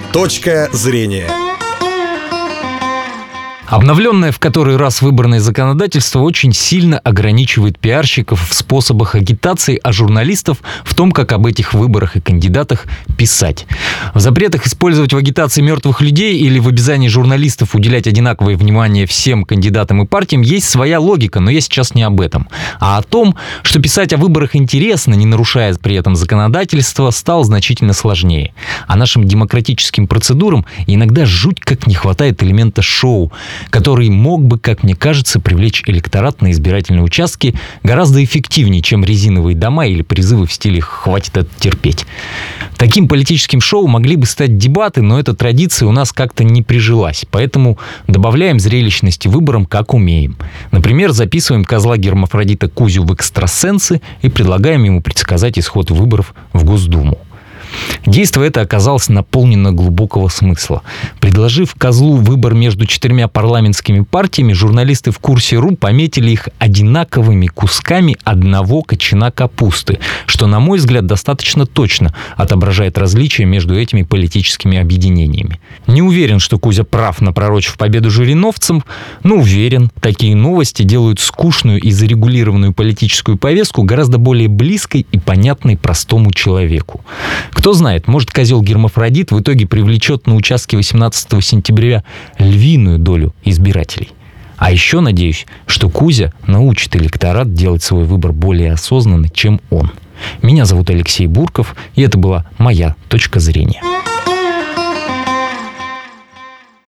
Точка зрения. Обновленное в который раз выборное законодательство очень сильно ограничивает пиарщиков в способах агитации, а журналистов в том, как об этих выборах и кандидатах писать. В запретах использовать в агитации мертвых людей или в обязании журналистов уделять одинаковое внимание всем кандидатам и партиям есть своя логика, но я сейчас не об этом, а о том, что писать о выборах интересно, не нарушая при этом законодательство, стало значительно сложнее. А нашим демократическим процедурам иногда жуть как не хватает элемента шоу, который мог бы, как мне кажется, привлечь электорат на избирательные участки гораздо эффективнее, чем резиновые дома или призывы в стиле «хватит это терпеть». Таким политическим шоу могли бы стать дебаты, но эта традиция у нас как-то не прижилась, поэтому добавляем зрелищности выборам как умеем. Например, записываем козла-гермафродита Кузю в экстрасенсы и предлагаем ему предсказать исход выборов в Госдуму. Действие это оказалось наполнено глубокого смысла. Предложив козлу выбор между 4 парламентскими партиями, журналисты в Курсе.ру пометили их одинаковыми кусками одного кочана капусты, что, на мой взгляд, достаточно точно отображает различия между этими политическими объединениями. Не уверен, что Кузя прав, напророчив победу жириновцам, но уверен, такие новости делают скучную и зарегулированную политическую повестку гораздо более близкой и понятной простому человеку. Кто знает, может, козел-гермафродит в итоге привлечет на участке 18 сентября львиную долю избирателей. А еще надеюсь, что Кузя научит электорат делать свой выбор более осознанно, чем он. Меня зовут Алексей Бурков, и это была моя точка зрения.